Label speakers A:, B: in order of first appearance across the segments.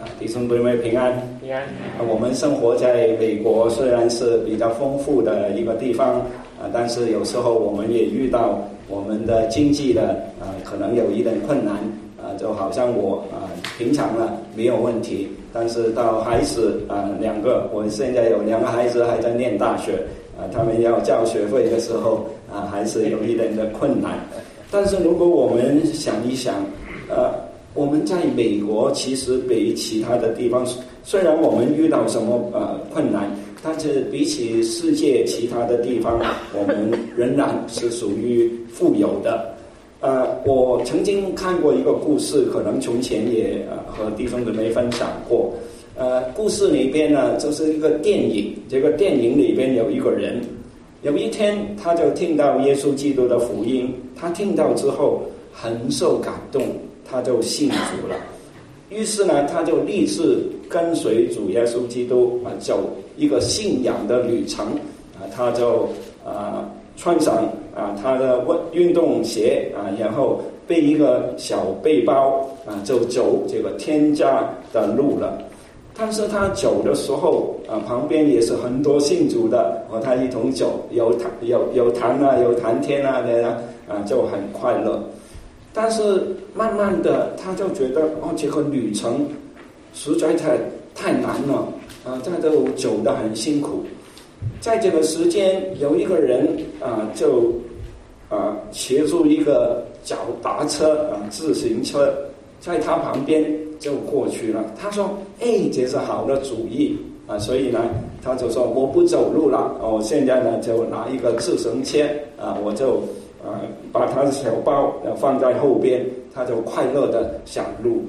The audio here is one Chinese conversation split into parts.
A: 弟兄姊妹平安。
B: 平安。
A: 我们生活在美国，虽然是比较丰富的一个地方，但是有时候我们也遇到我们的经济的可能有一点困难，就好像我平常没有问题，但是到孩子两个，我现在有2个孩子还在念大学，他们要交学费的时候还是有一点的困难。但是如果我们想一想，我们在美国其实比其他的地方，虽然我们遇到什么困难，但是比起世界其他的地方，我们仍然是属于富有的。我曾经看过一个故事，可能从前也和弟兄姊妹分享过。故事里边呢，就是一个电影，这个电影里边有一个人，有一天他就听到耶稣基督的福音，他听到之后很受感动，他就信主了。于是呢，他就立志跟随主耶稣基督走一个信仰的旅程。他就穿上他的运动鞋然后背一个小背包就走这个天家的路了。但是他走的时候旁边也是很多信主的和他一同走，有谈天就很快乐。但是慢慢的他就觉得这个旅程实在太难了他都走得很辛苦。在这个时间有一个人就骑住一个脚踏车自行车，在他旁边就过去了。他说这是好的主意所以呢他就说我不走路了，我现在呢就拿一个自行车我就把他的小包放在后边，他就快乐的上路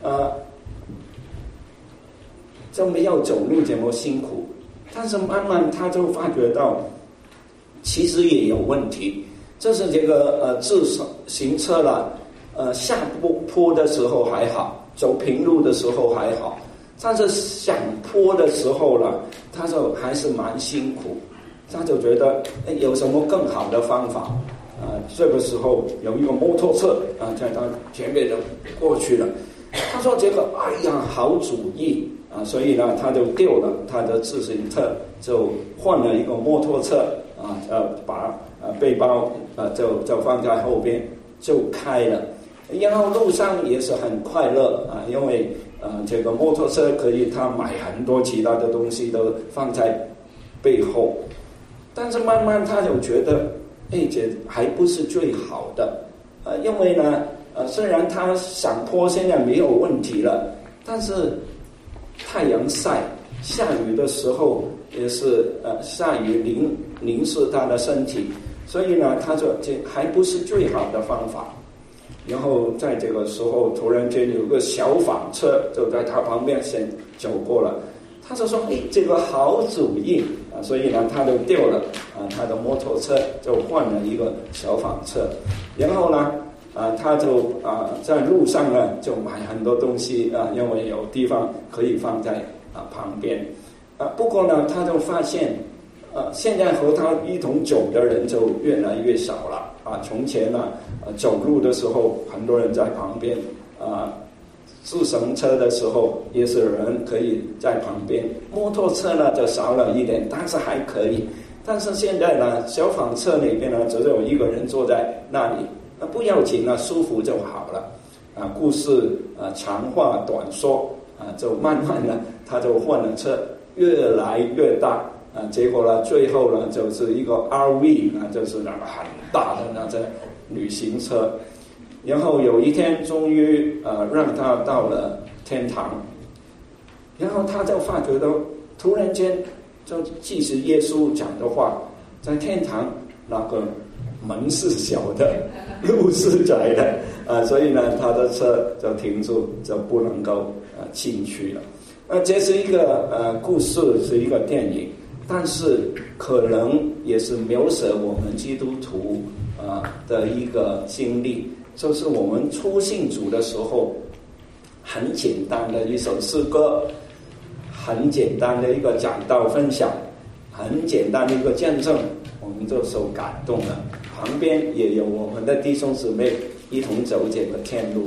A: 就没有走路这么辛苦。但是慢慢他就发觉到其实也有问题，就是这个自行车了下坡的时候还好，走平路的时候还好，但是上坡的时候了他就还是蛮辛苦。他就觉得有什么更好的方法这个时候有一个摩托车在他前面就过去了。他说这个好主意所以呢他就丢了他的自行车，就换了一个摩托车把背包就放在后边就开了。然后路上也是很快乐因为这个摩托车可以他买很多其他的东西都放在背后。但是慢慢他就觉得这还不是最好的因为呢虽然他上坡现在没有问题了，但是太阳晒，下雨的时候也是下雨淋湿他的身体，所以呢他说这还不是最好的方法。然后在这个时候突然间有个小纺车就在他旁边先走过了，他就说这个好主意所以呢他就丢了他的摩托车，就换了一个小纺车。然后呢他就在路上呢就买很多东西因为有地方可以放在旁边不过呢他就发现现在和他一同走的人就越来越少了从前呢走路的时候很多人在旁边自行车的时候也是有人可以在旁边，摩托车呢就少了一点，但是还可以。但是现在呢小纺车里边呢只有一个人坐在那里不要紧舒服就好了故事长话短说就慢慢的他就换了车，越来越大结果呢最后呢就是一个 RV 就是那个很大的那个旅行车。然后有一天终于让他到了天堂，然后他就发觉到突然间就即使耶稣讲的话，在天堂那个门是小的，路是窄的所以呢他的车就停住，就不能够进去了。这是一个故事，是一个电影，但是可能也是描写我们基督徒的一个经历，就是我们初信主的时候，很简单的一首诗歌，很简单的一个讲道分享，很简单的一个见证，我们就受感动了。旁边也有我们的弟兄姊妹一同走这个天路，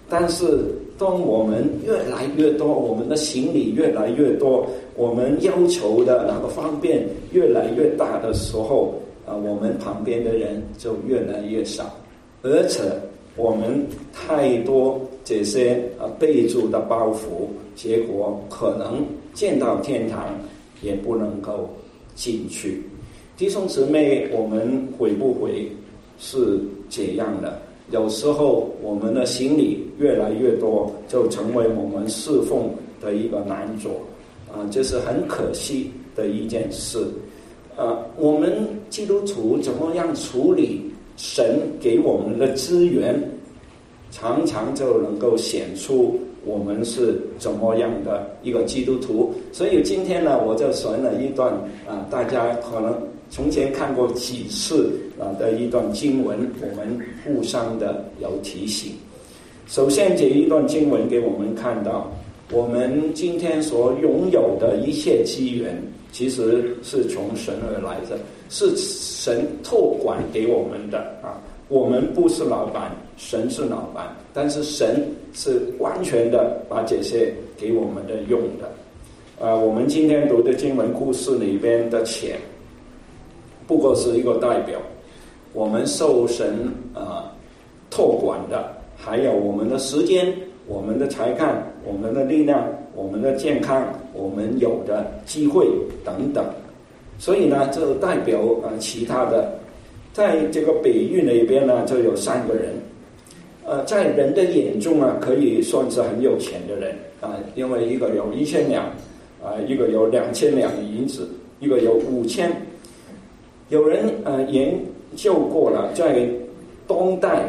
A: 但是当我们越来越多，我们的行李越来越多，我们要求的那个方便越来越大的时候，我们旁边的人就越来越少，而且我们太多这些备注的包袱，结果可能见到天堂也不能够进去。弟兄姊妹，我们会不会是这样的？有时候我们的行李越来越多，就成为我们侍奉的一个难做，这是很可惜的一件事。我们基督徒怎么样处理神给我们的资源，常常就能够显出我们是怎么样的一个基督徒。所以今天呢，我就选了一段大家可能从前看过几次的一段经文，我们互相的有提醒。首先这一段经文给我们看到，我们今天所拥有的一切资源其实是从神而来的，是神托管给我们的我们不是老板，神是老板，但是神是完全的把这些给我们的用的。我们今天读的经文故事里边的钱不过是一个代表，我们受神托管的还有我们的时间、我们的才干、我们的力量、我们的健康、我们有的机会等等。所以呢，这代表其他的，在这个比喻里边呢，就有3个人。在人的眼中可以算是很有钱的人因为一个有1000两一个有2000两银子，一个有5000。有人研究过了，在当代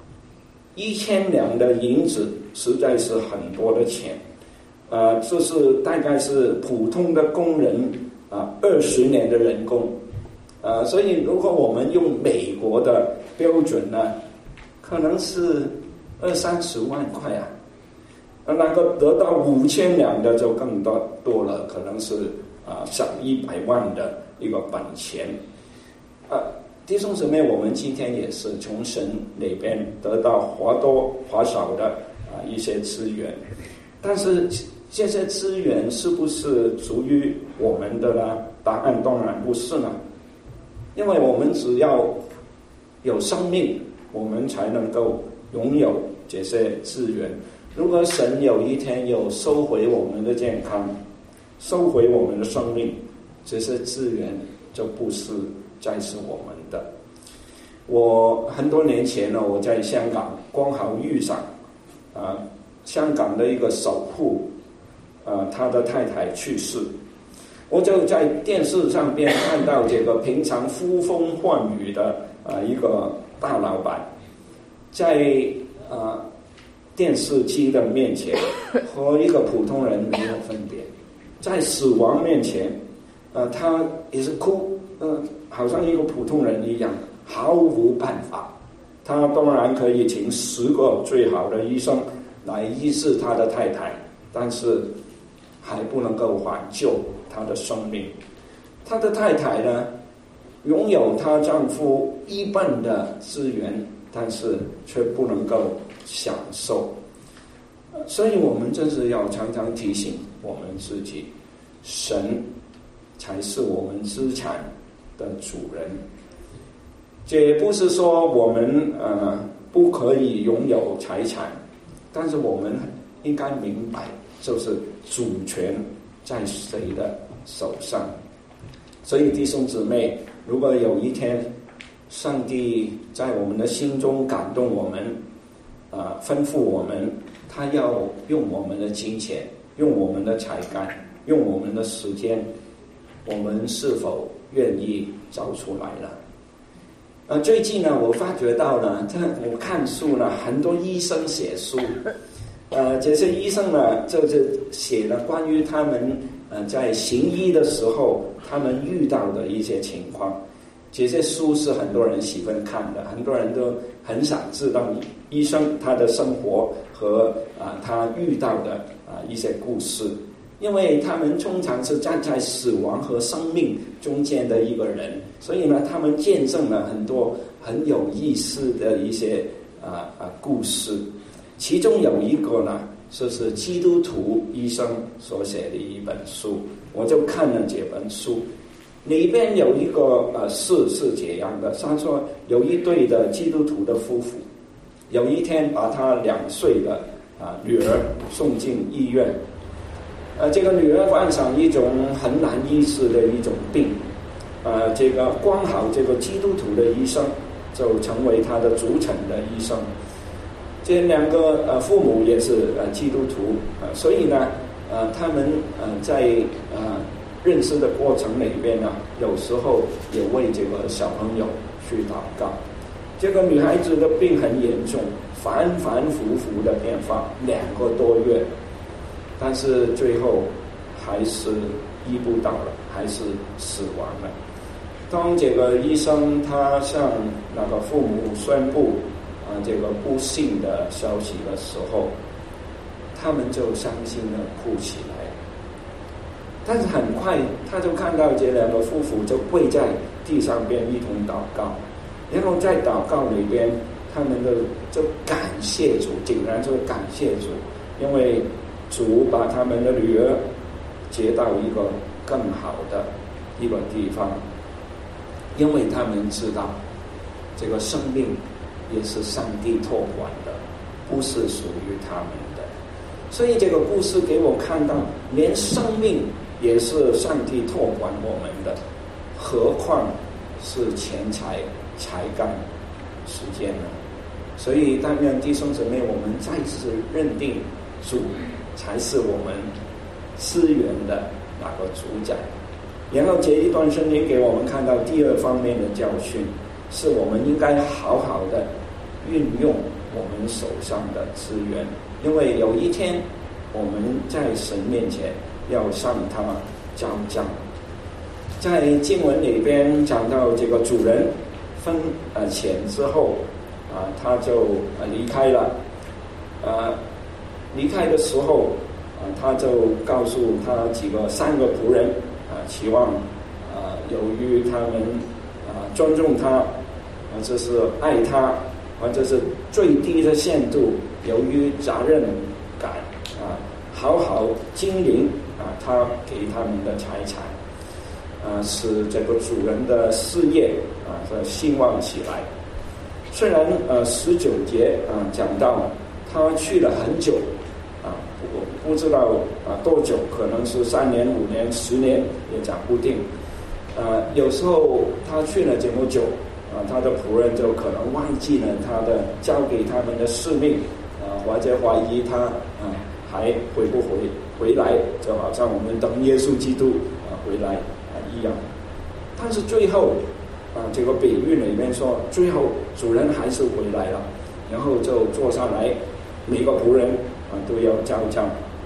A: 1000两的银子实在是很多的钱，这是大概是普通的工人20年的人工，所以如果我们用美国的标准呢，可能是20-30万块那个得到5000两的就更多了，可能是上100万的一个本钱。弟兄姊妹，我们今天也是从神那边得到或多或少的一些资源，但是这些资源是不是属于我们的呢？答案当然不是呢，因为我们只要有生命，我们才能够拥有这些资源。如果神有一天有收回我们的健康，收回我们的生命，这些资源就不是再是我们的。我很多年前呢，我在香港刚好遇上香港的一个首富他的太太去世，我就在电视上边看到这个平常呼风唤雨的一个大老板，在电视机的面前和一个普通人没有分别，在死亡面前他也是哭好像一个普通人一样，毫无办法。他当然可以请10个最好的医生来医治他的太太，但是还不能够挽救他的生命。他的太太呢，拥有她丈夫1半的资源，但是却不能够享受。所以我们真是要常常提醒我们自己，神才是我们资产的主人。这不是说我们不可以拥有财产，但是我们应该明白，就是主权在谁的手上。所以弟兄姊妹，如果有一天上帝在我们的心中感动我们吩咐我们，他要用我们的金钱，用我们的才干，用我们的时间，我们是否愿意找出来了？最近呢，我发觉到呢，我看书呢，很多医生写书，这些医生呢，就是写了关于他们在行医的时候，他们遇到的一些情况。这些书是很多人喜欢看的，很多人都很想知道医生他的生活和他遇到的一些故事，因为他们通常是站在死亡和生命中间的一个人，所以呢，他们见证了很多很有意思的一些故事。 其中有一个呢，就是基督徒医生所写的一本书，我就看了这本书，里边有一个事是这样的，他说有一对的基督徒的夫妇，有一天把他2岁的女儿送进医院，这个女儿患上一种很难医治的一种病，这个刚好这个基督徒的医生就成为他的主诊的医生。这2个父母也是基督徒，所以呢，他们在认识的过程里边呢，有时候也为这个小朋友去祷告。这个女孩子的病很严重，反反复复的变化2个多月，但是最后还是医不到了，还是死亡了。当这个医生他向那个父母宣布这个不幸的消息的时候，他们就伤心的哭起来。但是很快他就看到这2个夫妇就跪在地上边一同祷告，然后在祷告里边他们就感谢主，竟然就感谢主，因为主把他们的女儿接到一个更好的一个地方，因为他们知道这个生命也是上帝托管的，不是属于他们的。所以这个故事给我看到，连生命也是上帝托管我们的，何况是钱财、才干、时间呢？所以但愿弟兄姊妹，我们再次认定主才是我们资源的那个主宰。然后这一段圣经给我们看到第2方面的教训，是我们应该好好的运用我们手上的资源，因为有一天我们在神面前要向他交账。在经文里边讲到这个主人分钱之后他就离开了，离开的时候他就告诉他3个仆人期望由于他们尊重他，或者是爱他，或者是最低的限度由于责任感好好经营他给他们的财产，使这个主人的事业兴旺起来。虽然19节讲到他去了很久不知道多久，可能是3年、5年、10年也讲不定。有时候他去了这么久他的仆人就可能忘记了他的交给他们的使命或者怀疑他还回不回来，就好像我们等耶稣基督回来一样。但是最后这个比喻里面说，最后主人还是回来了，然后就坐下来，每个仆人都要交账。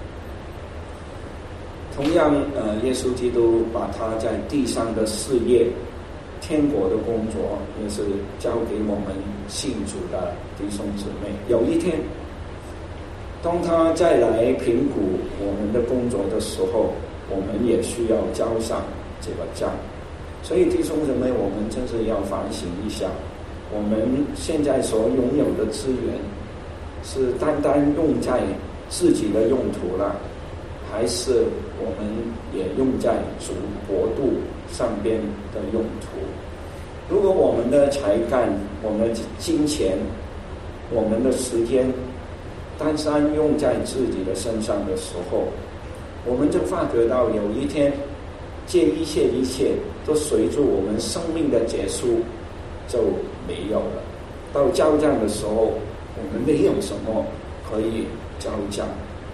A: 同样耶稣基督把他在地上的事业、天国的工作也是交给我们信主的弟兄姊妹。有一天当他再来评估我们的工作的时候，我们也需要交上这个账。所以弟兄姊妹，我们真是要反省一下，我们现在所拥有的资源是单单用在自己的用途了，还是我们也用在主国度上边的用途？如果我们的才干、我们的金钱、我们的时间单单用在自己的身上的时候，我们就发觉到有一天这一切都随着我们生命的结束就没有了。到交账的时候，我们没有什么可以交账。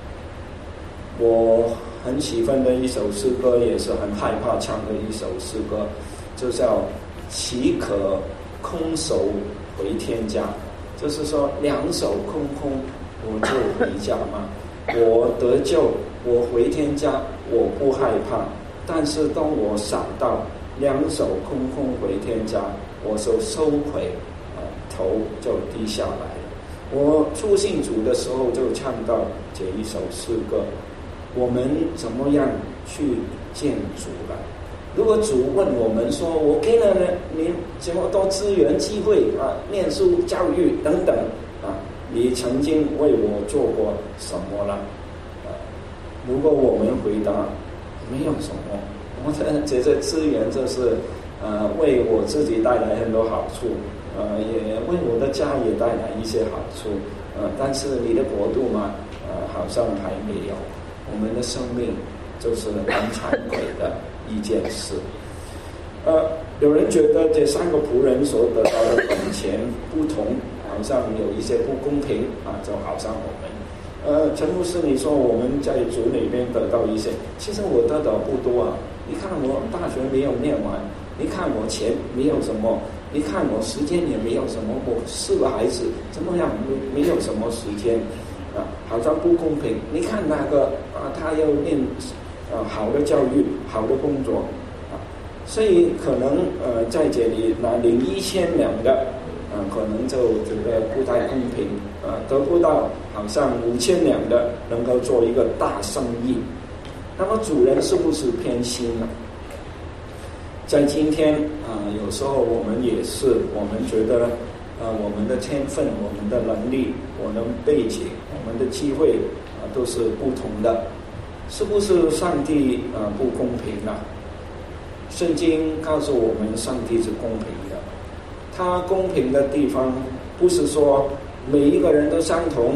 A: 我很喜欢的一首诗歌，也是很害怕唱的一首诗歌，就叫岂可空手回天家，就是说2手空空我就回家吗？我得救，我回天家，我不害怕。但是当我想到2手空空回天家，我就收回头就低下来了。我初信主的时候就唱到这一首诗歌，我们怎么样去见主了？如果主问我们说，我给了你这么多资源机会念书教育等等你曾经为我做过什么了？如果我们回答没有什么，我觉得资源就是为我自己带来很多好处，也为我的家也带来一些好处，但是你的国度嘛，好像还没有。我们的生命就是很惭愧的一件事。有人觉得这三个仆人所得到的本钱不同，好像有一些不公平就好像我们陈牧师你说我们在主里面得到一些，其实我得到不多啊。你看我大学没有念完，你看我钱没有什么，你看我时间也没有什么，我4个孩子怎么样没有什么时间好像不公平。你看那个他要念好的教育，好的工作所以可能在这里拿领1000两的可能就觉得不太公平得不到好像5000两的能够做一个大生意。那么主人是不是偏心呢？在今天有时候我们也是，我们觉得我们的天分，我们的能力，我们的背景，我们的机会都是不同的，是不是上帝不公平呢？圣经告诉我们上帝是公平的，他公平的地方不是说每一个人都相同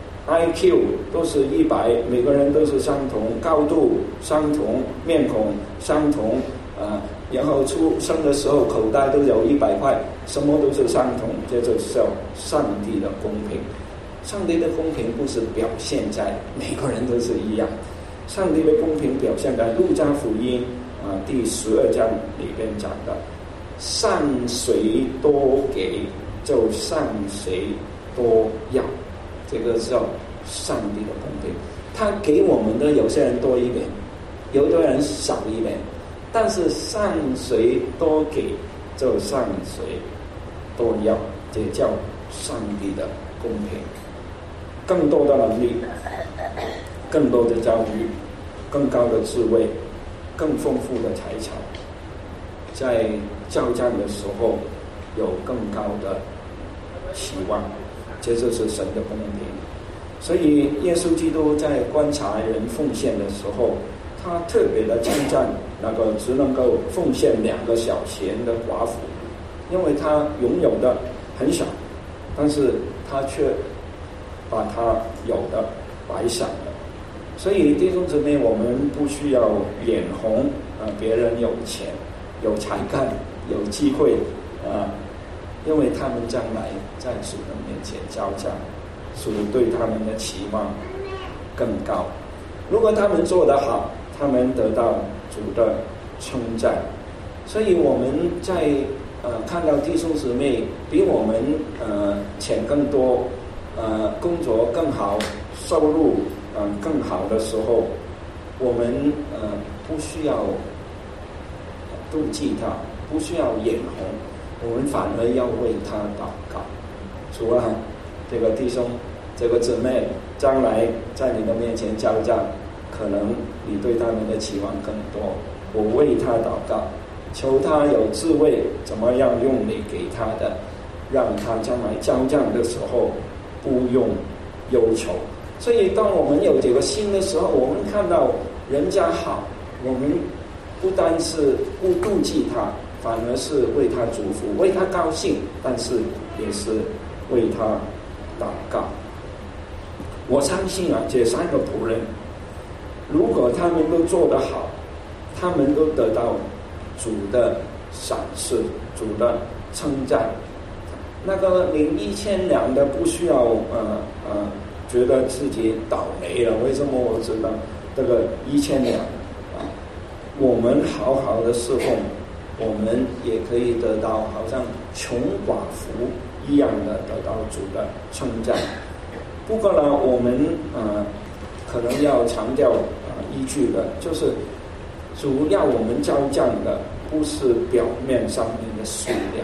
A: ，IQ 都是100，每个人都是相同，高度相同，面孔相同然后出生的时候口袋都有100块，什么都是相同，这就是叫上帝的公平。上帝的公平不是表现在每个人都是一样，上帝的公平表现在路加福音第12章里边讲的，善谁多给就善谁多要，这个叫上帝的公平。他给我们的有些人多一点，有的人少一点，但是善谁多给就善谁多要，这叫上帝的公平。更多的能力，更多的教育，更高的智慧，更丰富的财产，在交战的时候有更高的期望，这就是神的公平。所以耶稣基督在观察人奉献的时候，他特别的称赞那个只能够奉献2个小钱的寡妇，因为他拥有的很少，但是他却把他有的摆上了。所以弟兄姊妹，我们不需要眼红别人有钱有才干有机会因为他们将来在主的面前交战，主对他们的期望更高。如果他们做得好，他们得到主的称赞。所以我们在看到弟兄姊妹比我们钱更多工作更好，收入更好的时候，我们不需要妒忌他，不需要眼红，我们反而要为他祷告。主啊，这个弟兄这个姊妹将来在你的面前交战，可能你对他们的期望更多，我为他祷告，求他有智慧怎么样用你给他的，让他将来交战的时候不用忧愁。所以当我们有这个心的时候，我们看到人家好，我们不单是不妒忌他，反而是为他祝福，为他高兴，但是也是为他祷告。我相信这3个仆人，如果他们都做得好，他们都得到主的赏识，主的称赞。那个领1000两的不需要觉得自己倒霉了，为什么我知道这个1000两我们好好的侍奉，我们也可以得到好像穷寡妇一样的得到主的称赞。不过呢，我们可能要强调依据的就是主要我们交战的不是表面上面的数量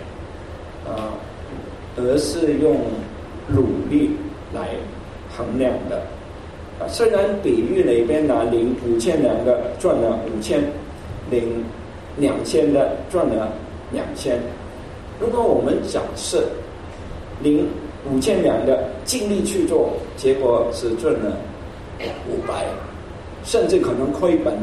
A: 而是用努力来衡量的虽然比喻里边领5000两的赚了5000，领2000的赚了2000。如果我们假设领5000两的尽力去做，结果只赚了500，甚至可能亏本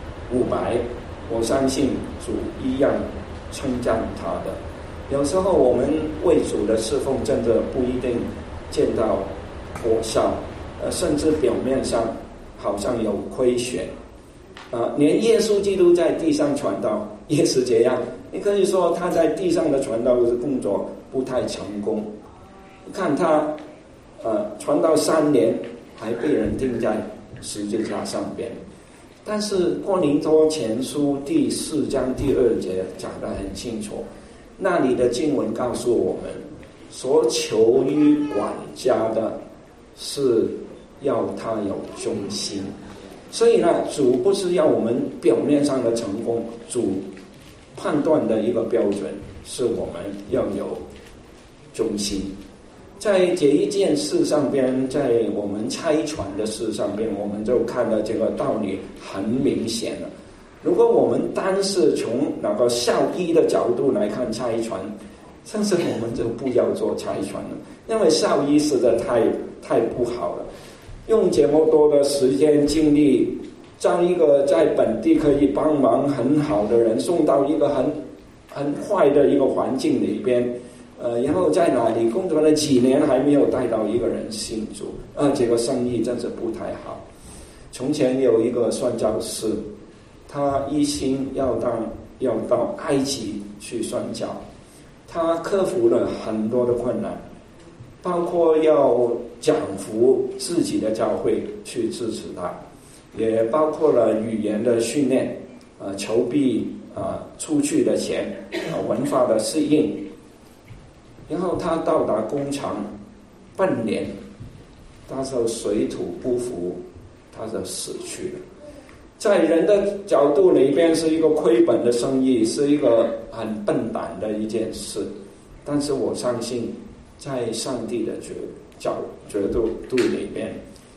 A: 500，我相信主一样称赞他的。有时候我们为主的侍奉真的不一定见到果效，甚至表面上好像有亏损，连耶稣基督在地上传道也是这样。你可以说他在地上的传道的工作不太成功，看他传道3年还被人钉在十字架上边。但是哥林多前书第4章第2节讲得很清楚，那里的经文告诉我们，所求于管家的是要他有忠心。所以呢，主不是要我们表面上的成功，主判断的一个标准是我们要有忠心。在这一件事上边，在我们拆船的事上边，我们就看到这个道理很明显了。如果我们单是从那个效益的角度来看拆船，甚至我们就不要做拆船了，因为效益实在太不好了。用这么多的时间精力，将一个在本地可以帮忙很好的人送到一个很坏的一个环境里边，然后在那里工作了几年还没有带到一个人信主，这个生意真是不太好。从前有一个宣教士，他一心要到埃及去宣教，他克服了很多的困难，包括要讲服自己的教会去支持他，也包括了语言的训练，筹备出去的钱，文化的适应。然后他到达工厂半年，他就水土不服，他就死去了。在人的角度里边是一个亏本的生意，是一个很笨蛋的一件事，但是我相信在上帝的角度里边，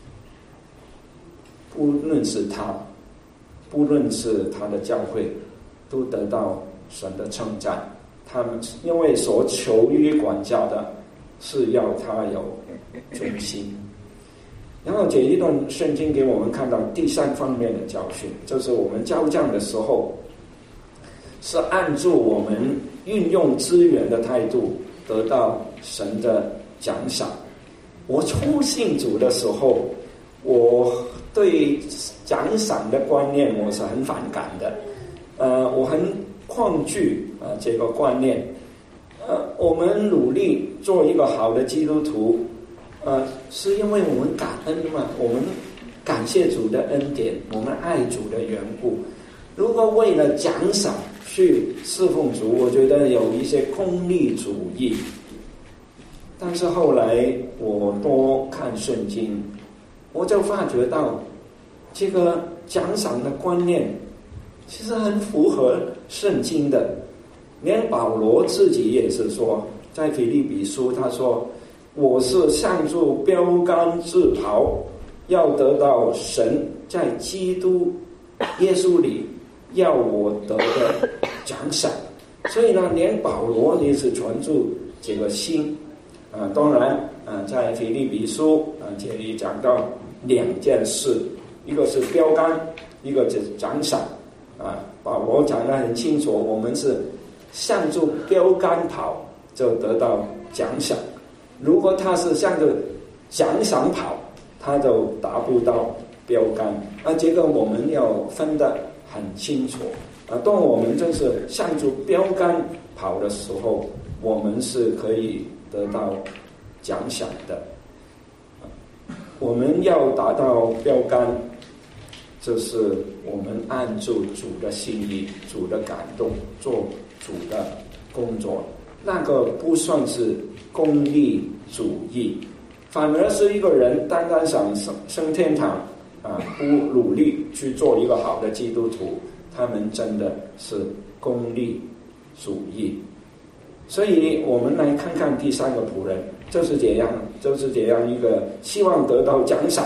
A: 不论是他，不论是他的教会，都得到神的称赞。他们因为所求于管家的是要他有忠心。然后这一段圣经给我们看到第3方面的教训，就是我们交账的时候是按住我们运用资源的态度得到神的奖赏。我初信主的时候，我对奖赏的观念我是很反感的，我很抗拒这个观念。我们努力做一个好的基督徒，是因为我们感恩嘛，我们感谢主的恩典，我们爱主的缘故。如果为了奖赏去侍奉主，我觉得有一些功利主义。但是后来我多看圣经，我就发觉到这个奖赏的观念其实很符合圣经的。连保罗自己也是说，在腓立比书他说，我是向着标杆自跑，要得到神在基督耶稣里要我得的奖赏。所以呢，连保罗也是存住这个心。当然在腓立比书这里讲到2件事，一个是标杆，一个是奖赏。保罗讲得很清楚，我们是向着标杆跑就得到奖赏，如果他是向着奖赏跑，他就达不到标杆。这个我们要分得很清楚。当我们就是向着标杆跑的时候，我们是可以得到奖赏的。我们要达到标杆，就是我们按住主的心意，主的感动，做主的工作。那个不算是功利主义，反而是一个人单单想升天堂不努力去做一个好的基督徒，他们真的是功利主义。所以我们来看看第3个仆人，就是这样一个希望得到奖赏，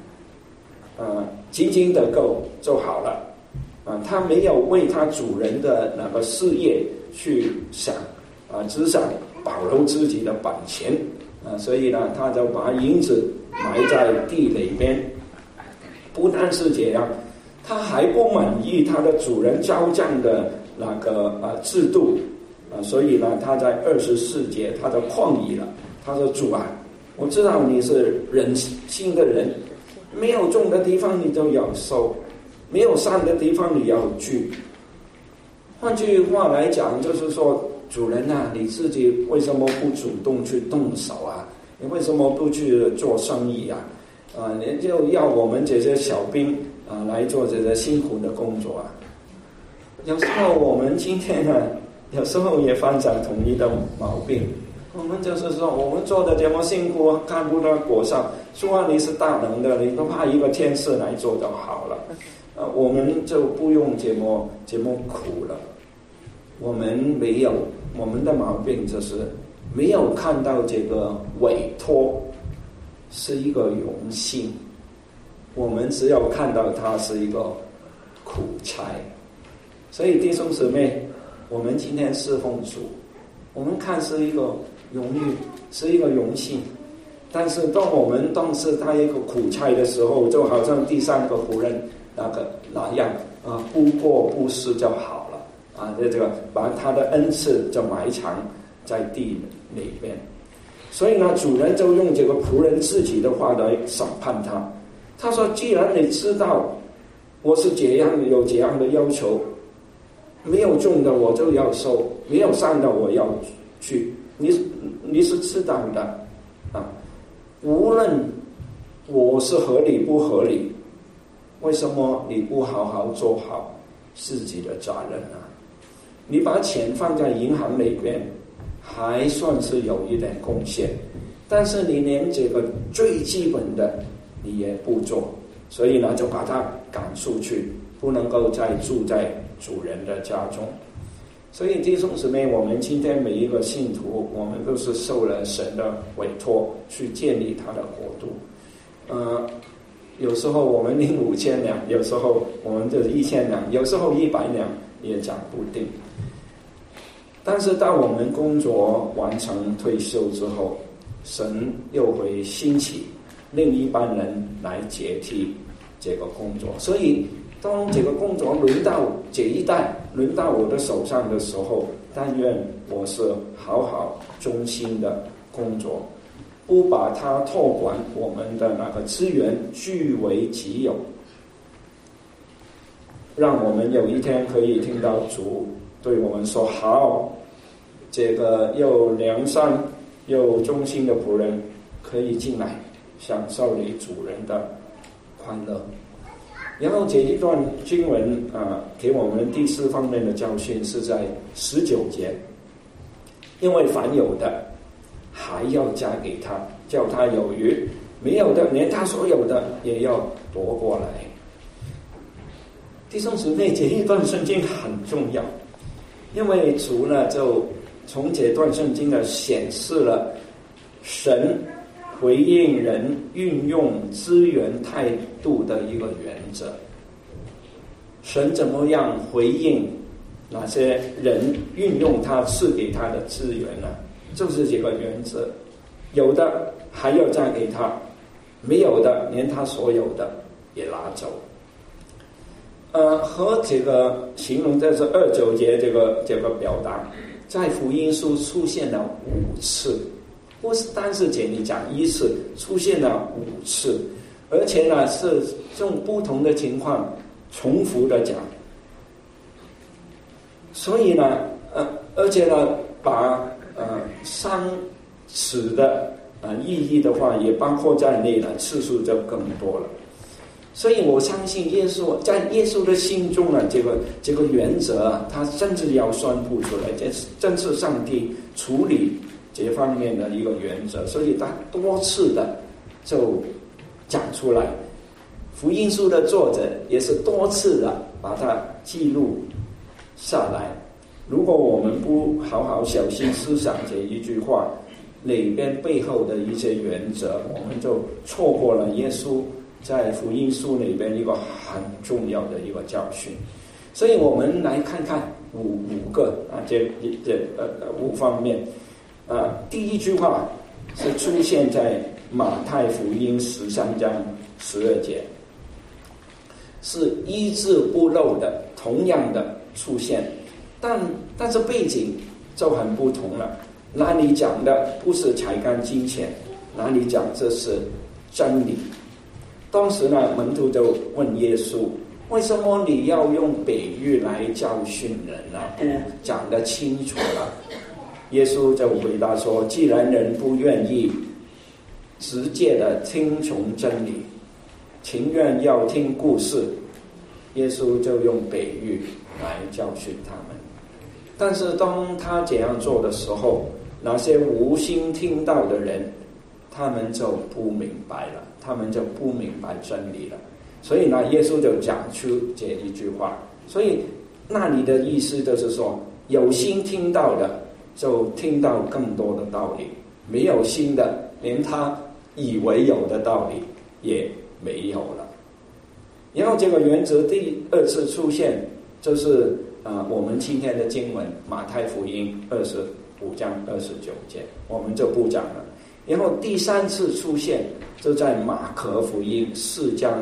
A: 仅仅得够就好了。他没有为他主人的那个事业去想，只想保留自己的本钱， 所以呢，他就把银子埋在地里边。不但是这样，他还不满意他的主人交账的那个制度所以呢，他在24节他就抗议了。他说：“主啊，我知道你是忍心的人，没有种的地方你都要收，没有善的地方你要锯。”换句话来讲，就是说，主人啊，你自己为什么不主动去动手啊？你为什么不去做生意啊？你就要我们这些小兵来做这些辛苦的工作啊。有时候我们今天呢，有时候也犯上同一的毛病。我们就是说，我们做的这么辛苦，看不到果效，说你是大能的，你都怕一个天使来做就好了。我们就不用这么苦了。我们的毛病就是没有看到这个委托是一个荣幸，我们只有看到它是一个苦差。所以弟兄姊妹，我们今天侍奉主，我们看是一个荣誉，是一个荣幸，但是当我们当时他一个苦差的时候，就好像第3个仆人那样不过不失就好了这个把他的恩赐就埋藏在地里边。所以呢，主人就用这个仆人自己的话来审判他。他说：“既然你知道我是有这样的要求，没有种的我就要收，没有善的我要去，你是知道的无论我是合理不合理，为什么你不好好做好自己的责任啊？你把钱放在银行里边还算是有一点贡献，但是你连这个最基本的你也不做，所以呢就把他赶出去，不能够再住在主人的家中。”所以弟兄姊妹，我们今天每一个信徒，我们都是受了神的委托去建立他的国度。有时候我们领5000两，有时候我们就是1000两，有时候100两也讲不定。但是当我们工作完成退休之后，神又会兴起另一班人来接替这个工作。所以当这个工作轮到这一代，轮到我的手上的时候，但愿我是好好忠心的工作，不把它托管我们的那个资源据为己有，让我们有一天可以听到主对我们说：“好，这个又良善又忠心的仆人，可以进来享受你主人的快乐。”然后这一段经文给我们第4方面的教训是在19节，因为凡有的还要加给他，叫他有余；没有的，连他所有的也要夺过来。弟兄姊妹，这一段圣经很重要，因为主呢就从这段圣经呢显示了神回应人运用资源态度的一个原则。神怎么样回应那些人运用他赐给他的资源呢？就是这个原则，有的还要再给他，没有的连他所有的也拿走。和这个形容在这29节这个表达，在福音书出现了5次。不是单是这里讲1次，出现了5次，而且呢是用不同的情况重复的讲。所以呢而且呢把3次的意义的话也包括在内了，次数就更多了。所以我相信耶稣在耶稣的心中呢，这个原则他甚至要宣布出来，这正是上帝处理这方面的一个原则，所以他多次的就讲出来。福音书的作者也是多次的把它记录下来。如果我们不好好小心思想这一句话里边背后的一些原则，我们就错过了耶稣在福音书里边一个很重要的一个教训。所以我们来看看五个这5方面。第一句话， 是出现在马太福音13章12节，是一字不漏的同样的出现，但是背景就很不同了。那里讲的不是才干金钱，那里讲这是真理。当时呢，门徒就问耶稣，为什么你要用比喻来教训人呢？不讲得清楚了。耶稣就回答说，既然人不愿意直接的听从真理，情愿要听故事，耶稣就用比喻来教训他们。但是当他这样做的时候，那些无心听到的人，他们就不明白了，他们就不明白真理了。所以呢，耶稣就讲出这一句话。所以那里的意思就是说，有心听到的就听到更多的道理，没有心的连他以为有的道理也没有了。然后这个原则第二次出现就是我们今天的经文马太福音25章29节，我们就不讲了。然后第三次出现就在马可福音4章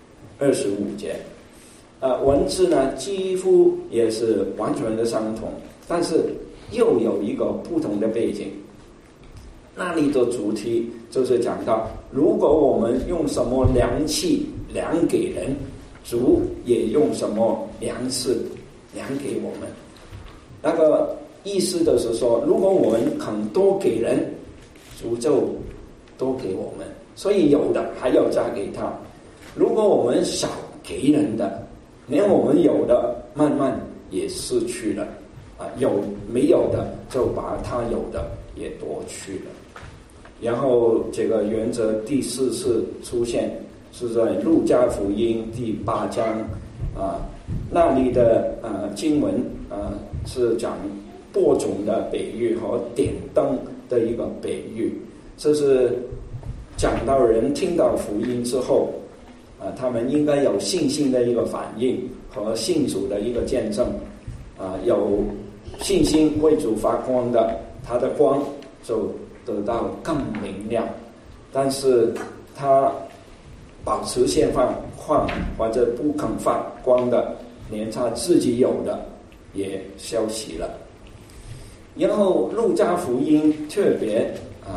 A: 25节，文字呢几乎也是完全的相同，但是又有一个不同的背景。那里的主题就是讲到，如果我们用什么量器量给人，主也用什么量式量给我们。那个意思就是说，如果我们肯多给人，主就多给我们，所以有的还要加给他。如果我们少给人的，连我们有的慢慢也失去了，有没有的就把他有的也夺去了。然后这个原则第四次出现是在路加福音第8章那里的经文是讲播种的比喻和点灯的一个比喻，这是讲到人听到福音之后他们应该有信心的一个反应和信主的一个见证有信心为主发光的，他的光就得到更明亮。但是他保持现况或者不肯发光的，连他自己有的也消息了。然后路加福音特别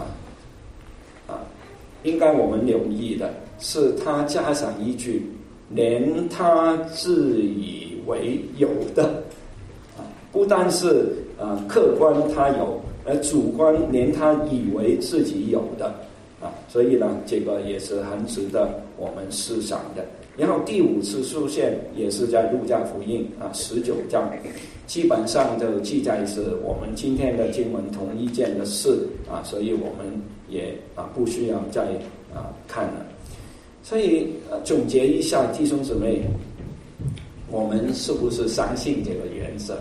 A: 应该我们留意的是，他加上一句连他自以为有的不但是客观他有，而主观连他以为自己有的所以呢，这个也是很值得我们思想的。然后第5次出现也是在路加福音19章，基本上就记载是我们今天的经文同一件的事所以我们也不需要再看了。所以总结一下，弟兄姊妹，我们是不是相信这个原则？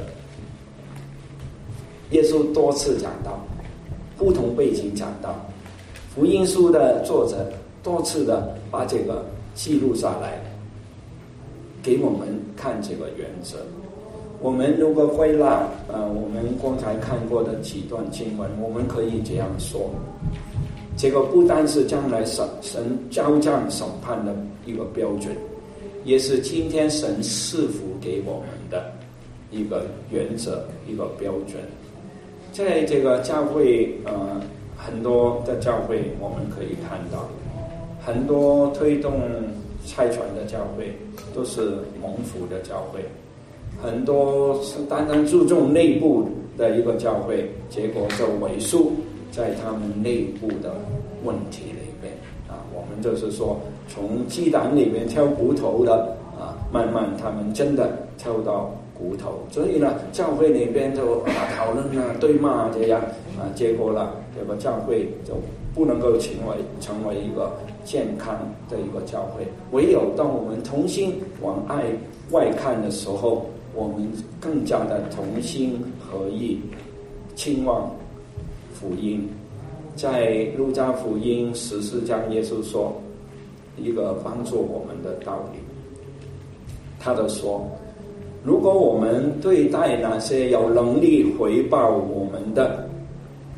A: 耶稣多次讲到，不同背景讲到，福音书的作者多次的把这个记录下来，给我们看这个原则。我们如果归纳我们刚才看过的几段经文，我们可以这样说，这个不单是将来神交账审判的一个标准，也是今天神赐福给我们的一个原则，一个标准。在这个教会很多的教会我们可以看到，很多推动差传的教会都是蒙福的教会，很多是单单注重内部的一个教会，结果就萎缩在他们内部的问题里面我们就是说，从鸡蛋里面挑骨头的慢慢他们真的挑到骨头。所以呢，教会里边就讨论对骂这样结果了这个教会就不能够成为一个健康的一个教会。唯有当我们同心往外看的时候，我们更加的同心合意兴旺福音。在路加福音14章，耶稣说一个帮助我们的道理，他就说，如果我们对待那些有能力回报我们的，我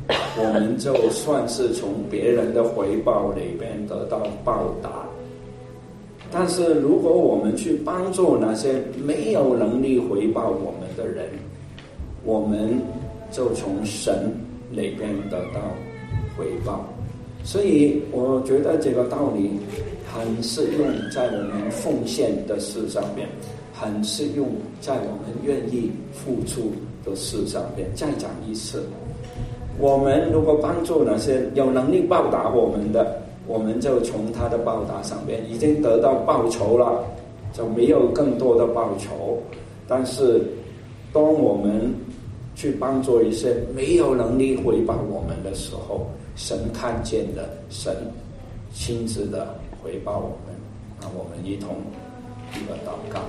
A: 我们就算是从别人的回报里边得到报答。但是如果我们去帮助那些没有能力回报我们的人，我们就从神里边得到回报。所以我觉得这个道理很适用在我们奉献的事上面，很适用在我们愿意付出的事上面。再讲一次，我们如果帮助那些有能力报答我们的，我们就从他的报答上面已经得到报酬了，就没有更多的报酬。但是当我们去帮助一些没有能力回报我们的时候，神看见了，神亲自的回报我们。那我们一同一个祷告。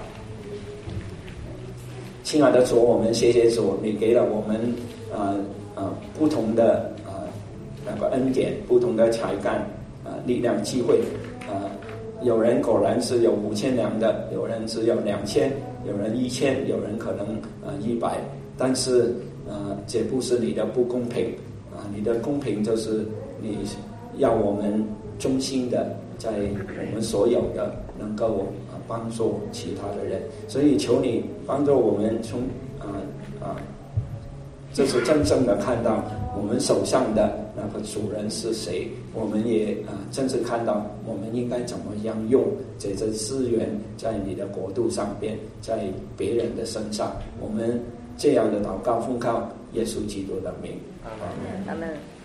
A: 亲爱的主，我们谢谢主，你给了我们不同的那个恩典，不同的才干力量机会有人果然是有5000两的，有人只有2000，有人1000，有人可能100，但是这不是你的不公平你的公平就是你要我们忠心的在我们所有的能够帮助其他的人。所以求你帮助我们从这是真正的看到我们手上的那个主人是谁，我们也真正看到我们应该怎么样用这些资源在你的国度上边，在别人的身上。我们这样的祷告奉靠耶稣基督的名，阿们。